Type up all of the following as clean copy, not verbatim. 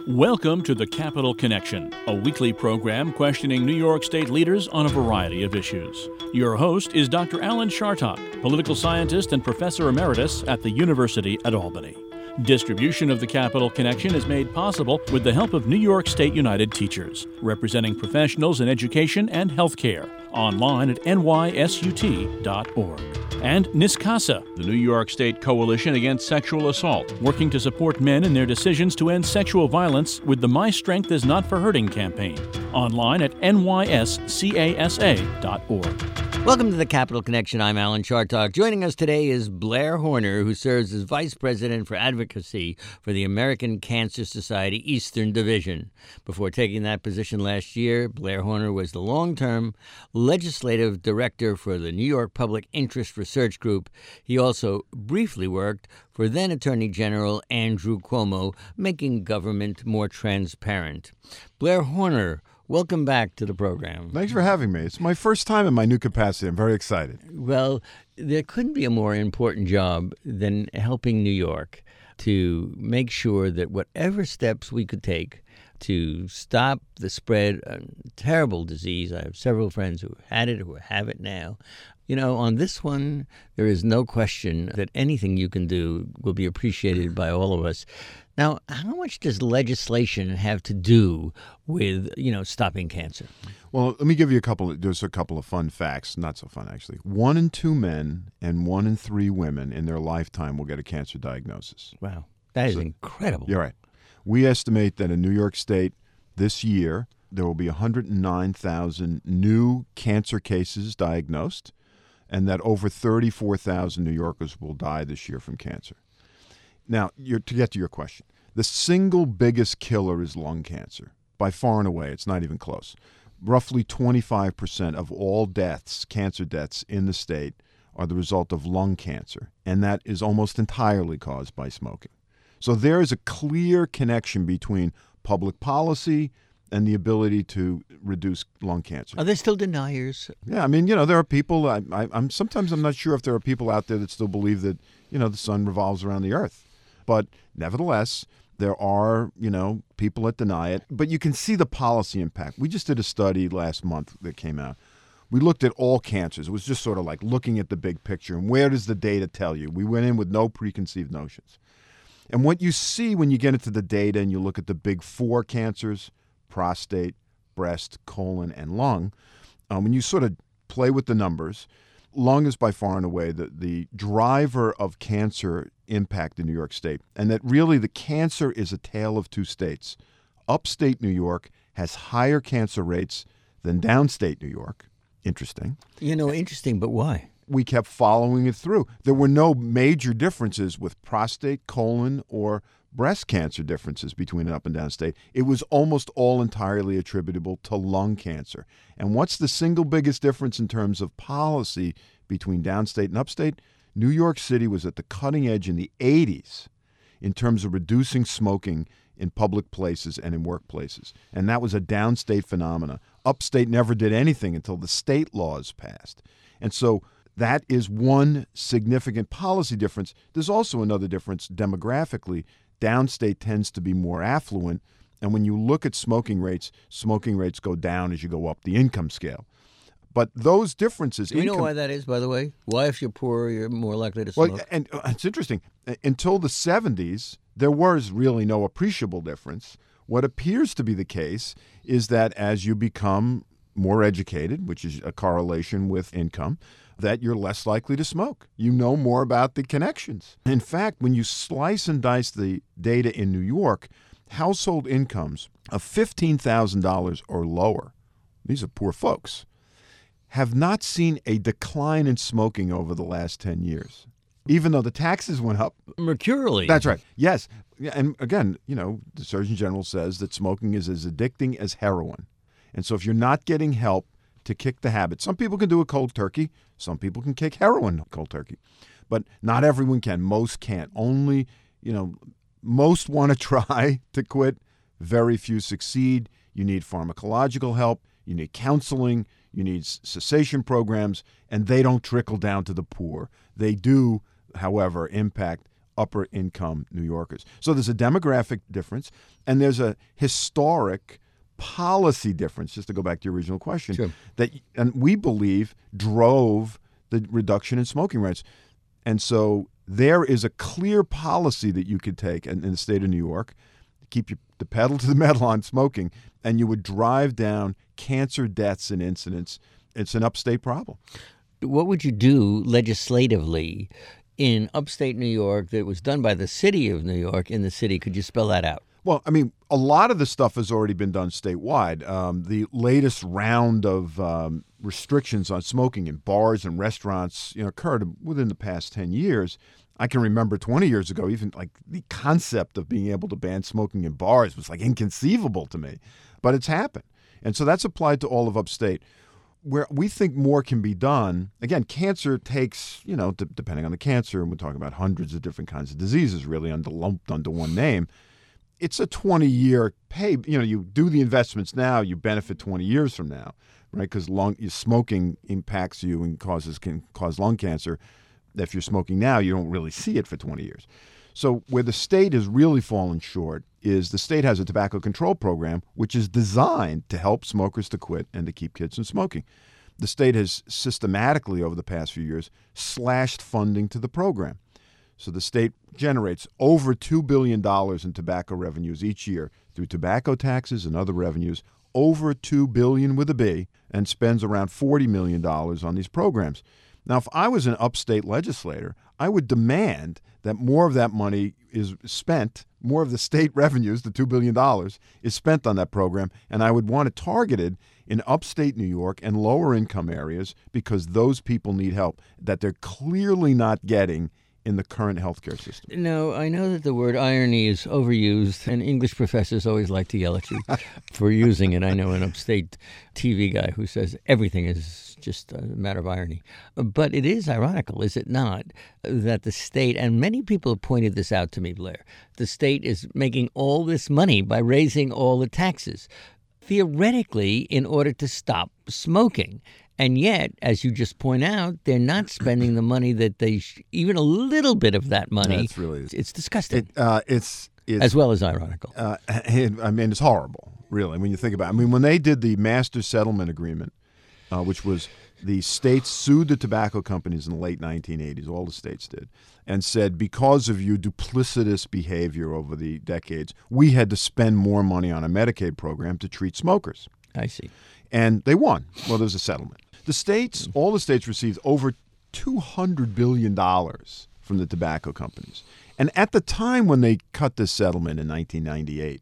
Welcome to the Capital Connection, a weekly program questioning New York State leaders on a variety of issues. Your host is Dr. Alan Chartock, political scientist and professor emeritus at the University at Albany. Distribution of the Capital Connection is made possible with the help of New York State United Teachers, representing professionals in education and healthcare, online at nysut.org. And NYSCASA, the New York State Coalition Against Sexual Assault, working to support men in their decisions to end sexual violence with the My Strength Is Not for Hurting campaign, online at nyscasa.org. Welcome to the Capital Connection. I'm Alan Chartock. Joining us today is Blair Horner, who serves as Vice President for Advocacy for the American Cancer Society Eastern Division. Before taking that position last year, Blair Horner was the long-term legislative director for the New York Public Interest Research Group. He also briefly worked for then Attorney General Andrew Cuomo, making government more transparent. Blair Horner, welcome back to the program. Thanks for having me. It's my first time in my new capacity. I'm very excited. Well, there couldn't be a more important job than helping New York to make sure that whatever steps we could take to stop the spread of a terrible disease. I have several friends who had it, who have it now. You know, on this one, there is no question that anything you can do will be appreciated by all of us. Now, how much does legislation have to do with, stopping cancer? Well, let me give you a couple of fun facts. Not so fun, actually. 1 in 2 men and 1 in 3 women in their lifetime will get a cancer diagnosis. Wow. That is incredible. You're right. We estimate that in New York State this year, there will be 109,000 new cancer cases diagnosed, and that over 34,000 New Yorkers will die this year from cancer. Now, to get to your question, the single biggest killer is lung cancer. By far and away, it's not even close. Roughly 25% of all deaths, cancer deaths in the state, are the result of lung cancer, and that is almost entirely caused by smoking. So there is a clear connection between public policy and the ability to reduce lung cancer. Are there still deniers? Yeah, I mean, there are people. I'm sometimes I'm not sure if there are people out there that still believe that the sun revolves around the earth, but nevertheless, there are people that deny it. But you can see the policy impact. We just did a study last month that came out. We looked at all cancers. It was just sort of like looking at the big picture and where does the data tell you. We went in with no preconceived notions. And what you see when you get into the data and you look at the big 4 cancers, prostate, breast, colon, and lung, when you sort of play with the numbers, lung is by far and away the driver of cancer impact in New York State, and that really the cancer is a tale of 2 states. Upstate New York has higher cancer rates than downstate New York. Interesting. Interesting, but why? We kept following it through. There were no major differences with prostate, colon, or breast cancer differences between up and downstate. It was almost all entirely attributable to lung cancer. And what's the single biggest difference in terms of policy between downstate and upstate? New York City was at the cutting edge in the 80s in terms of reducing smoking in public places and in workplaces. And that was a downstate phenomena. Upstate never did anything until the state laws passed. And so that is one significant policy difference. There's also another difference demographically. Downstate tends to be more affluent, and when you look at smoking rates go down as you go up the income scale. But those differences... Do you know why that is, by the way? Why, if you're poor, you're more likely to smoke? Well, and it's interesting. Until the 70s, there was really no appreciable difference. What appears to be the case is that as you become more educated, which is a correlation with income, that you're less likely to smoke. You know more about the connections. In fact, when you slice and dice the data in New York, household incomes of $15,000 or lower, these are poor folks, have not seen a decline in smoking over the last 10 years, even though the taxes went up. Mercurially. That's right. Yes. And again, the Surgeon General says that smoking is as addicting as heroin. And so if you're not getting help to kick the habit, some people can do it cold turkey. Some people can kick heroin cold turkey. But not everyone can. Most can't. Only, most want to try to quit. Very few succeed. You need pharmacological help. You need counseling. You need cessation programs. And they don't trickle down to the poor. They do, however, impact upper income New Yorkers. So there's a demographic difference, and there's a historic policy difference, just to go back to your original question, Sure. and we believe drove the reduction in smoking rates. And so there is a clear policy that you could take in the state of New York, keep the pedal to the metal on smoking, and you would drive down cancer deaths and incidents. It's an upstate problem. What would you do legislatively in upstate New York that was done by the city of New York in the city? Could you spell that out? Well, I mean, a lot of the stuff has already been done statewide. The latest round of restrictions on smoking in bars and restaurants, occurred within the past 10 years. I can remember 20 years ago, even like the concept of being able to ban smoking in bars was like inconceivable to me, but it's happened. And so that's applied to all of upstate. Where we think more can be done, again, cancer takes, depending on the cancer, and we're talking about hundreds of different kinds of diseases really lumped under one name. It's a 20-year pay. You do the investments now, you benefit 20 years from now, right? Because smoking impacts you and can cause lung cancer. If you're smoking now, you don't really see it for 20 years. So where the state has really fallen short is the state has a tobacco control program, which is designed to help smokers to quit and to keep kids from smoking. The state has systematically, over the past few years, slashed funding to the program. So the state generates over $2 billion in tobacco revenues each year through tobacco taxes and other revenues, over $2 billion with a B, and spends around $40 million on these programs. Now, if I was an upstate legislator, I would demand that more of that money is spent, more of the state revenues, the $2 billion, is spent on that program, and I would want it targeted in upstate New York and lower income areas because those people need help that they're clearly not getting in the current healthcare system. No, I know that the word irony is overused, and English professors always like to yell at you for using it. I know an upstate TV guy who says everything is just a matter of irony. But it is ironical, is it not, that the state, and many people have pointed this out to me, Blair, the state is making all this money by raising all the taxes, theoretically, in order to stop smoking. And yet, as you just point out, they're not spending the money that they even a little bit of that money. It's disgusting. It's as well as ironical. I mean, it's horrible, really, when you think about it. I mean, when they did the Master Settlement Agreement, which was the states sued the tobacco companies in the late 1980s, all the states did, and said, because of your duplicitous behavior over the decades, we had to spend more money on a Medicaid program to treat smokers. I see. And they won. Well, there's a settlement. The states, all the states received over $200 billion from the tobacco companies. And at the time when they cut this settlement in 1998,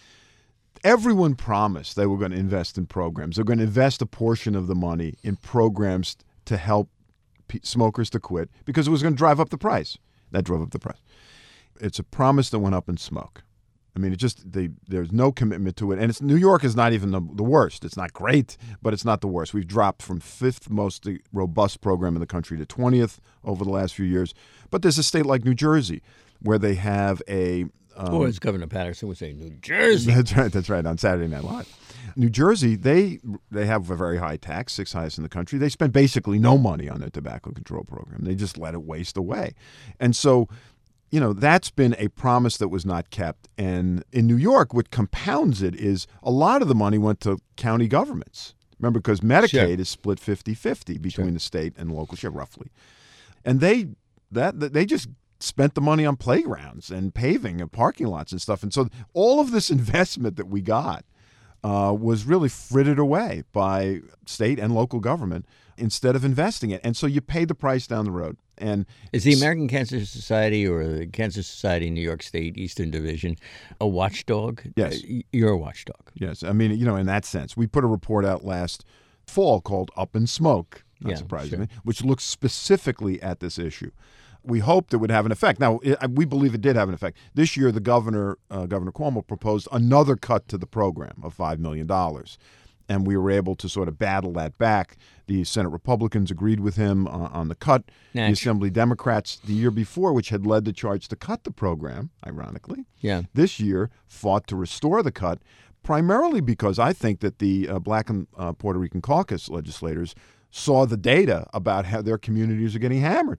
everyone promised they were going to invest in programs. They were going to invest a portion of the money in programs to help smokers to quit because it was going to drive up the price. That drove up the price. It's a promise that went up in smoke. I mean, there's no commitment to it. And New York is not even the worst. It's not great, but it's not the worst. We've dropped from 5th most robust program in the country to 20th over the last few years. But there's a state like New Jersey where they have a... or as Governor Patterson would say, New Jersey. That's right, on Saturday Night Live. New Jersey, they have a very high tax, 6th highest in the country. They spend basically no money on their tobacco control program. They just let it waste away. And so... that's been a promise that was not kept. And in New York, what compounds it is a lot of the money went to county governments. Remember, because Medicaid is split 50-50 between the state and local share, roughly. And they just spent the money on playgrounds and paving and parking lots and stuff. And so all of this investment that we got was really frittered away by state and local government instead of investing it. And so you pay the price down the road. And is the American Cancer Society or the Cancer Society in New York State Eastern Division a watchdog? Yes. You're a watchdog. Yes. I mean, in that sense. We put a report out last fall called Up in Smoke, not surprisingly, which looks specifically at this issue. We hoped it would have an effect. Now, we believe it did have an effect. This year, the Governor Cuomo, proposed another cut to the program of $5 million. And we were able to sort of battle that back. The Senate Republicans agreed with him on the cut. The Assembly Democrats the year before, which had led the charge to cut the program, ironically, this year fought to restore the cut, primarily because I think that the Black and Puerto Rican caucus legislators saw the data about how their communities are getting hammered.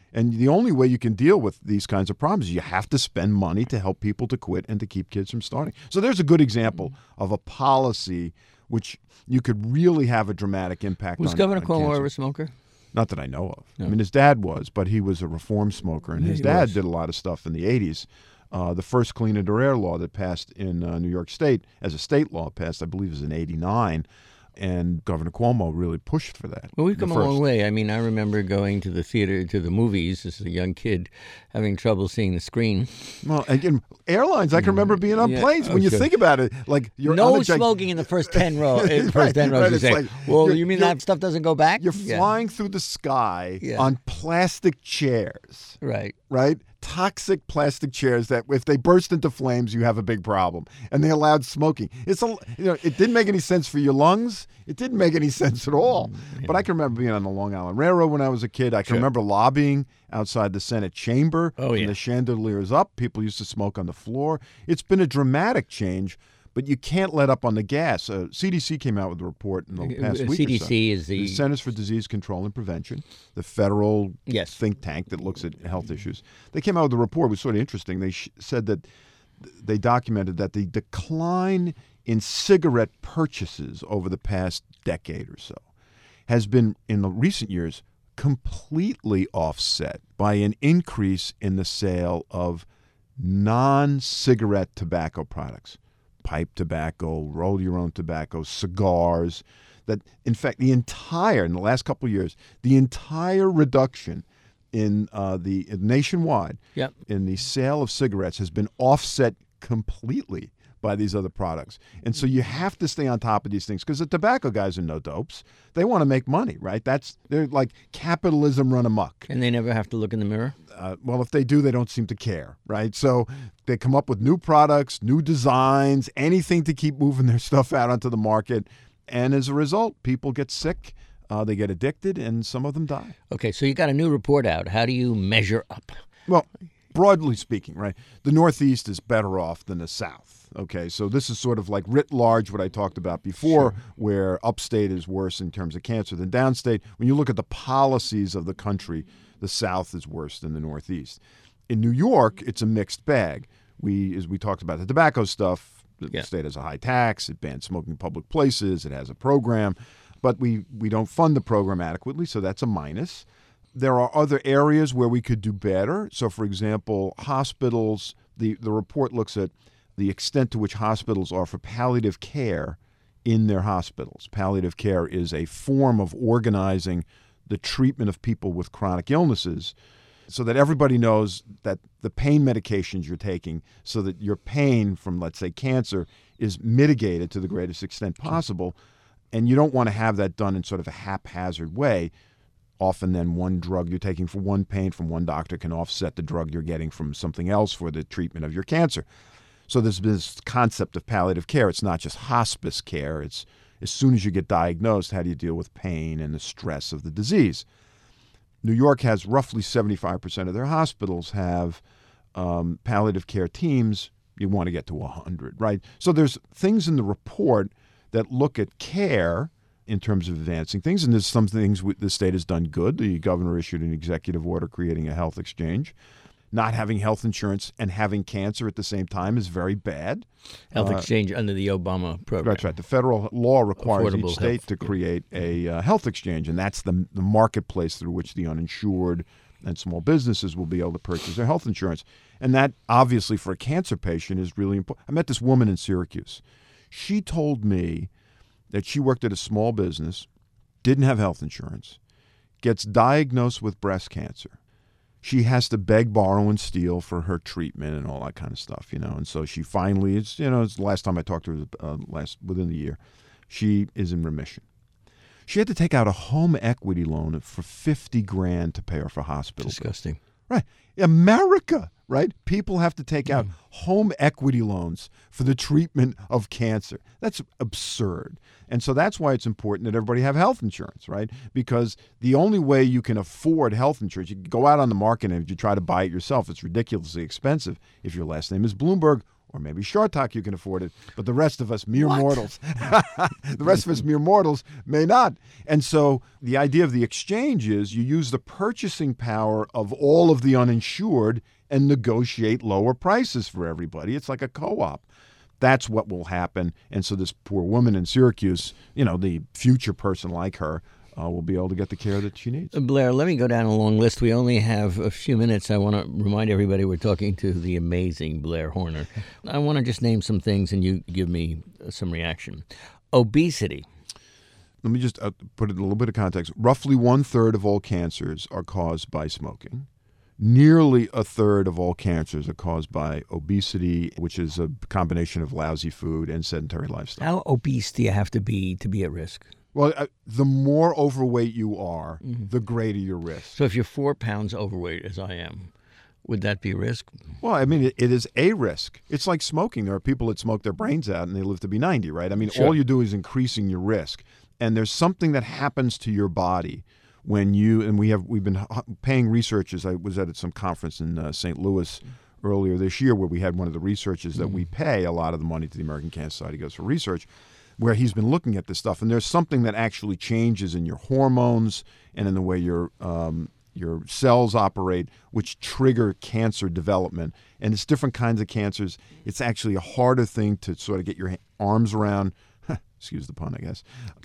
And the only way you can deal with these kinds of problems is you have to spend money to help people to quit and to keep kids from starting. So there's a good example of a policy which you could really have a dramatic impact on. Was Governor Cuomo cancer. ever a smoker? Not that I know of. No. I mean, his dad was, but he was a reform smoker, and his dad did a lot of stuff in the 80s. The first Clean Indoor Air law that passed in New York State, as a state law, passed, I believe, was in 89. And Governor Cuomo really pushed for that. Well, we've come a long way. I mean, I remember going to the theater, to the movies as a young kid, having trouble seeing the screen. Well, again, airlines, I can remember being on planes. When you think about it, like you're no smoking in the first 10 rows. Right, You say, like, well, you mean that stuff doesn't go back? You're flying through the sky on plastic chairs. Right. Toxic plastic chairs that if they burst into flames, you have a big problem. And they allowed smoking. It didn't make any sense for your lungs. It didn't make any sense at all. But I can remember being on the Long Island Railroad when I was a kid. I can remember lobbying outside the Senate chamber. When the chandeliers up, people used to smoke on the floor. It's been a dramatic change. But you can't let up on the gas. CDC came out with a report in the past week or so. CDC is the Centers for Disease Control and Prevention, the federal think tank that looks at health issues. They came out with a report. It was sort of interesting. They said that they documented that the decline in cigarette purchases over the past decade or so has been, in the recent years, completely offset by an increase in the sale of non-cigarette tobacco products. Pipe tobacco, roll your own tobacco, cigars. That, in fact, in the last couple of years, the entire reduction in the nationwide in the sale of cigarettes has been offset completely by these other products. And so you have to stay on top of these things because the tobacco guys are no dopes. They want to make money, right? They're like capitalism run amok. And they never have to look in the mirror? Well, if they do, they don't seem to care, right? So they come up with new products, new designs, anything to keep moving their stuff out onto the market. And as a result, people get sick, they get addicted, and some of them die. Okay, so you got a new report out. How do you measure up? Well, broadly speaking, right, the Northeast is better off than the South. Okay, so this is sort of like writ large what I talked about before, where upstate is worse in terms of cancer than downstate. When you look at the policies of the country, the South is worse than the Northeast. In New York, it's a mixed bag. As we talked about the tobacco stuff, the state has a high tax, it bans smoking in public places, it has a program, but we don't fund the program adequately, so that's a minus. There are other areas where we could do better. So, for example, hospitals, the report looks at the extent to which hospitals offer palliative care in their hospitals. Palliative care is a form of organizing the treatment of people with chronic illnesses so that everybody knows that the pain medications you're taking so that your pain from, let's say, cancer is mitigated to the greatest extent possible. And you don't want to have that done in sort of a haphazard way. Often then one drug you're taking for one pain from one doctor can offset the drug you're getting from something else for the treatment of your cancer. So there's this concept of palliative care. It's not just hospice care. It's as soon as you get diagnosed, how do you deal with pain and the stress of the disease? New York has roughly 75% of their hospitals have palliative care teams. You want to get to 100, right? So there's things in the report that look at care in terms of advancing things, and there's some things the state has done good. The governor issued an executive order creating a health exchange. Not having health insurance and having cancer at the same time is very bad. Health exchange under the Obama program. That's right. The federal law requires Affordable each state health. to create a health exchange, and that's the marketplace through which the uninsured and small businesses will be able to purchase their health insurance. And that, obviously, for a cancer patient is really important. I met this woman in Syracuse. She told me that she worked at a small business, didn't have health insurance, gets diagnosed with breast cancer. She has to beg, borrow, and steal for her treatment and all that kind of stuff, And so she finally, it's the last time I talked to her within the year, she is in remission. She had to take out a home equity loan for $50,000 to pay her for hospital. Disgusting. Right. America, right? People have to take out home equity loans for the treatment of cancer. That's absurd. And so that's why it's important that everybody have health insurance, right? Because the only way you can afford health insurance, you can go out on the market and if you try to buy it yourself, it's ridiculously expensive if your last name is Bloomberg or maybe Shartok, you can afford it, but the rest of us mere mortals, may not. And so the idea of the exchange is you use the purchasing power of all of the uninsured and negotiate lower prices for everybody. It's like a co-op. That's what will happen. And so this poor woman in Syracuse, the future person like her, will be able to get the care that she needs. Blair, let me go down a long list. We only have a few minutes. I want to remind everybody we're talking to the amazing Blair Horner. I want to just name some things and you give me some reaction. Obesity. Let me just put it in a little bit of context. Roughly 1/3 of all cancers are caused by smoking. Nearly 1/3 of all cancers are caused by obesity, which is a combination of lousy food and sedentary lifestyle. How obese do you have to be at risk? Well, the more overweight you are, the greater your risk. So if you're 4 pounds overweight, as I am, would that be a risk? Well, I mean, it is a risk. It's like smoking. There are people that smoke their brains out and they live to be 90, right? I mean, Sure. All you do is increasing your risk. And there's something that happens to your body when we've been paying researchers. I was at some conference in St. Louis earlier this year where we had one of the researchers that we pay a lot of the money to the American Cancer Society goes for research, where he's been looking at this stuff. And there's something that actually changes in your hormones and in the way your cells operate, which trigger cancer development. And it's different kinds of cancers. It's actually a harder thing to sort of get your arms around. Excuse the pun, I guess.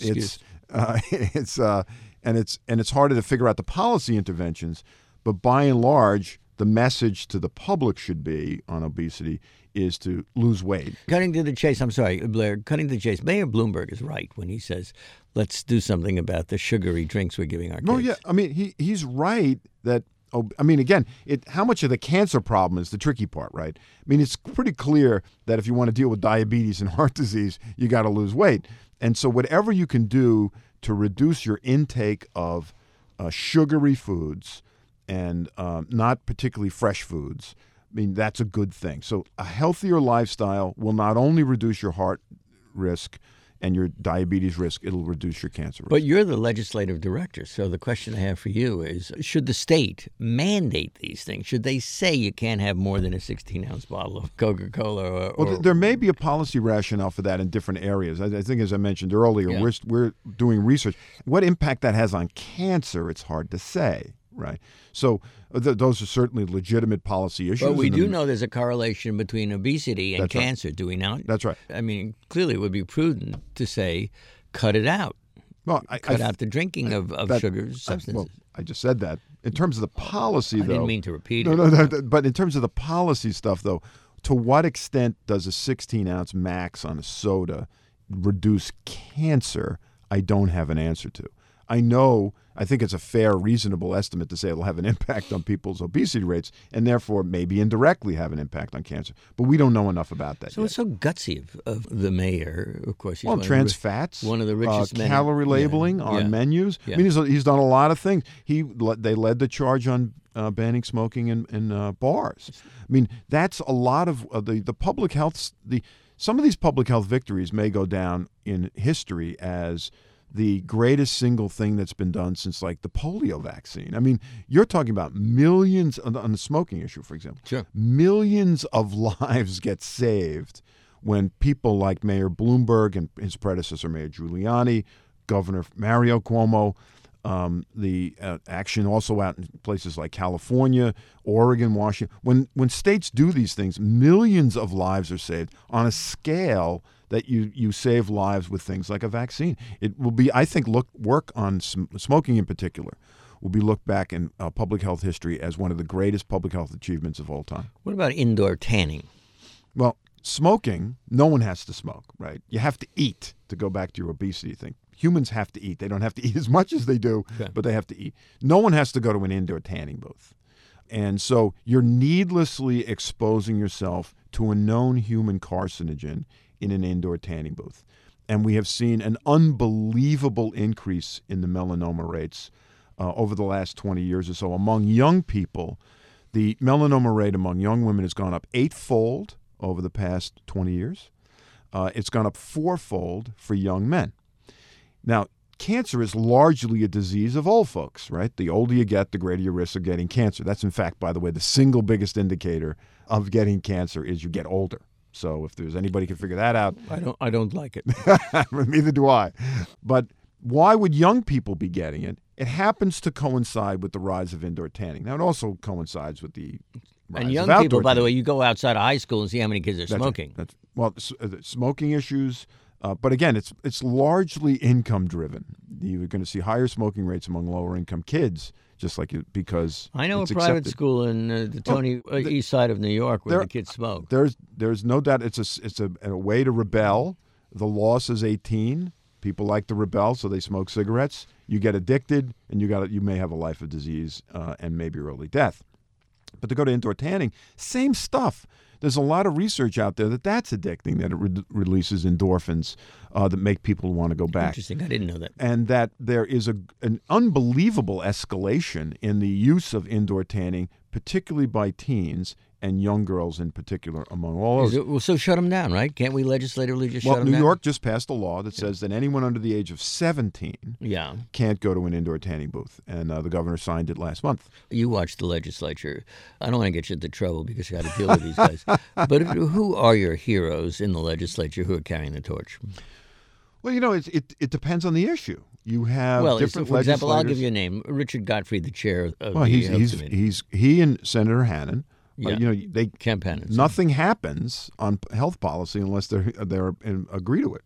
It's harder to figure out the policy interventions. But by and large, the message to the public should be on obesity is to lose weight. Cutting to the chase, I'm sorry, Blair, cutting to the chase. Mayor Bloomberg is right when he says, let's do something about the sugary drinks we're giving our kids. No, yeah. I mean, he's right that, again, how much of the cancer problem is the tricky part, right? I mean, it's pretty clear that if you want to deal with diabetes and heart disease, you got to lose weight. And so whatever you can do to reduce your intake of sugary foods and not particularly fresh foods, I mean, that's a good thing. So a healthier lifestyle will not only reduce your heart risk and your diabetes risk, it'll reduce your cancer risk. But you're the legislative director, so the question I have for you is, should the state mandate these things? Should they say you can't have more than a 16-ounce bottle of Coca-Cola? Well, there may be a policy rationale for that in different areas. I think, as I mentioned earlier, we're doing research. What impact that has on cancer, it's hard to say. Right. So those are certainly legitimate policy issues. But we do know there's a correlation between obesity and cancer, do we not? That's right. I mean, clearly it would be prudent to say, cut it out. Well, cut out the drinking of sugar substances. Well, I just said that. In terms of the policy, though. I didn't mean to repeat it. No, but in terms of the policy stuff, though, to what extent does a 16-ounce max on a soda reduce cancer? I don't have an answer to. I think it's a fair, reasonable estimate to say it'll have an impact on people's obesity rates and therefore maybe indirectly have an impact on cancer. But we don't know enough about that so yet. It's so gutsy of the mayor, of course. He's trans fats, one of the richest men. Calorie labeling on menus. Yeah. I mean, he's done a lot of things. They led the charge on banning smoking in bars. I mean, that's a lot of the public health. Some of these public health victories may go down in history as the greatest single thing that's been done since like the polio vaccine. I mean, you're talking about millions on the smoking issue, for example. Sure. Millions of lives get saved when people like Mayor Bloomberg and his predecessor, Mayor Giuliani, Governor Mario Cuomo, the action also out in places like California, Oregon, Washington. When states do these things, millions of lives are saved on a scale that you save lives with things like a vaccine. It will be, I think, work on smoking in particular will be looked back in public health history as one of the greatest public health achievements of all time. What about indoor tanning? Well, smoking, no one has to smoke, right? You have to eat, to go back to your obesity thing. Humans have to eat. They don't have to eat as much as they do, but they have to eat. No one has to go to an indoor tanning booth. And so you're needlessly exposing yourself to a known human carcinogen in an indoor tanning booth. And we have seen an unbelievable increase in the melanoma rates over the last 20 years or so. Among young people, the melanoma rate among young women has gone up 8-fold over the past 20 years. It's gone up 4-fold for young men. Now, cancer is largely a disease of old folks, right? The older you get, the greater your risk of getting cancer. That's, in fact, by the way, the single biggest indicator of getting cancer is you get older. So if there's anybody can figure that out, I don't like it. neither do I. But why would young people be getting it? It happens to coincide with the rise of indoor tanning. Now, it also coincides with the rise And young of people, outdoor by the way, tanning. you go outside of high school and see how many kids are That's smoking. Smoking issues. But again, it's largely income driven. You're going to see higher smoking rates among lower income kids, just like because I know it's a private accepted. school in the Tony east side of New York where there- the kids smoke. There's no doubt it's a way to rebel. The law says 18. People like to rebel, so they smoke cigarettes. You get addicted, and you may have a life of disease and maybe early death. But to go to indoor tanning, same stuff. There's a lot of research out there that's addicting, that it releases endorphins that make people want to go back. Interesting. I didn't know that. And that there is an unbelievable escalation in the use of indoor tanning, particularly by teens and young girls in particular among all those. Well, so shut them down, right? Can't we legislatively just shut Well, them New down? York just passed a law that says that anyone under the age of 17 Yeah. can't go to an indoor tanning booth, and the governor signed it last month. You watch the legislature. I don't want to get you into trouble because you got to deal with these guys. But who are your heroes in the legislature who are carrying the torch? Well, it depends on the issue. You have Well, different for example, I'll legislators. give you a name: Richard Gottfried, the chair of Well, the Health Committee. he and Senator Hannan. Yeah. They Campaign. nothing happens on health policy unless they agree to it.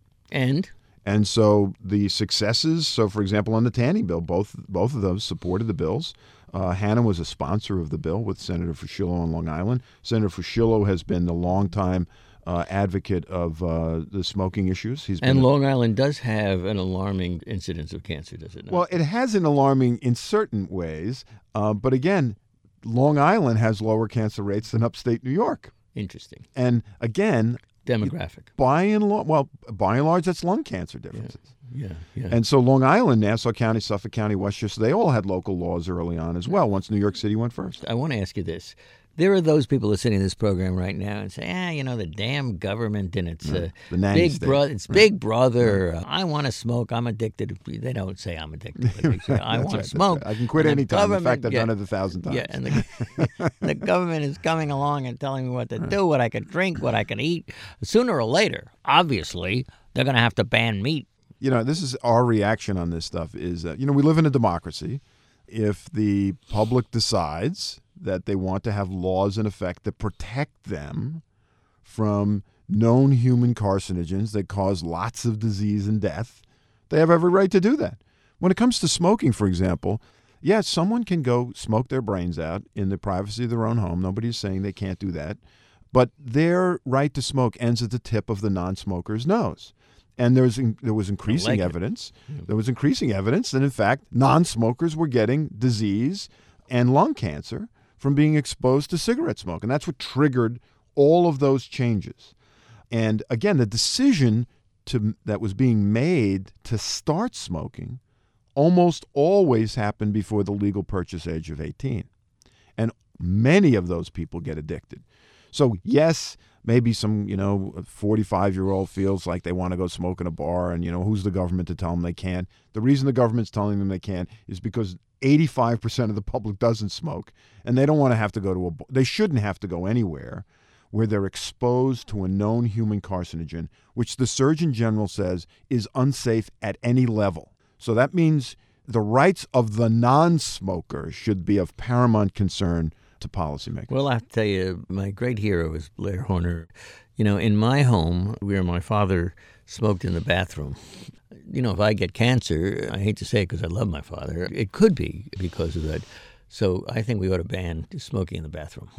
And so the successes. So, for example, on the tanning bill, both of those supported the bills. Hannan was a sponsor of the bill with Senator Fuschillo on Long Island. Senator Fuschillo has been the longtime advocate of the smoking issues. And Long Island does have an alarming incidence of cancer, does it not? Well, it has an alarming in certain ways, but again, Long Island has lower cancer rates than upstate New York. Interesting. And again, Demographic. by and large, that's lung cancer differences. Yeah. And so Long Island, Nassau County, Suffolk County, Westchester, they all had local laws early on as well, once New York City went first. I want to ask you this. There are those people listening to this program right now and say, the damn government and it's the nanny big state. brother. It's big brother. I want to smoke. I'm addicted. They don't say I'm addicted. But they say, I want to smoke. I can quit And the anytime. In fact, government- I've done it 1,000 times. Yeah, and the government is coming along and telling me what to do, what I can drink, what I can eat. Sooner or later, obviously, they're going to have to ban meat. This is our reaction on this stuff is that, we live in a democracy. If the public decides that they want to have laws in effect that protect them from known human carcinogens that cause lots of disease and death, they have every right to do that. When it comes to smoking, for example, someone can go smoke their brains out in the privacy of their own home. Nobody's saying they can't do that. But their right to smoke ends at the tip of the non-smoker's nose. And there was increasing evidence. There was increasing evidence that, in fact, non-smokers were getting disease and lung cancer from being exposed to cigarette smoke. And that's what triggered all of those changes. And again, the decision that was being made to start smoking almost always happened before the legal purchase age of 18. And many of those people get addicted. So, yes, maybe some, 45-year-old feels like they want to go smoke in a bar and, who's the government to tell them they can't? The reason the government's telling them they can't is because 85% of the public doesn't smoke, and they don't want to have to go to they shouldn't have to go anywhere where they're exposed to a known human carcinogen, which the Surgeon General says is unsafe at any level. So that means the rights of the non-smoker should be of paramount concern to policymakers. Well, I have to tell you, my great hero is Blair Horner. In my home, where my father smoked in the bathroom, if I get cancer, I hate to say it because I love my father, it could be because of that. So I think we ought to ban smoking in the bathroom.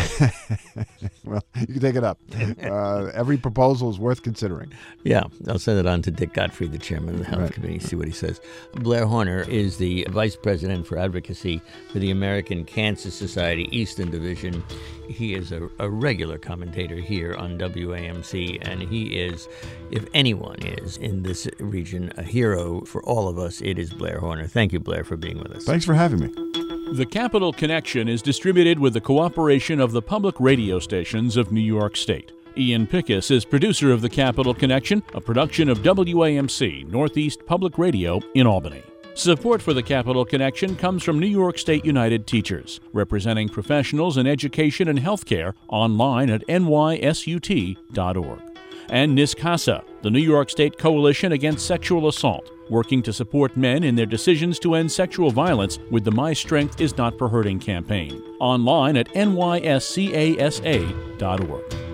Well, you can take it up. Every proposal is worth considering. Yeah, I'll send it on to Dick Gottfried, the chairman of the Health Committee, see what he says. Blair Horner is the vice president for advocacy for the American Cancer Society Eastern Division. He is a regular commentator here on WAMC, and he is, if anyone is in this region, a hero for all of us. It is Blair Horner. Thank you, Blair, for being with us. Thanks for having me. The Capital Connection is distributed with the cooperation of the public radio stations of New York State. Ian Pickus is producer of The Capital Connection, a production of WAMC, Northeast Public Radio in Albany. Support for the Capital Connection comes from New York State United Teachers, representing professionals in education and healthcare, online at nysut.org. And NISCASA, the New York State Coalition Against Sexual Assault, working to support men in their decisions to end sexual violence with the My Strength Is Not for Hurting campaign, online at nyscasa.org.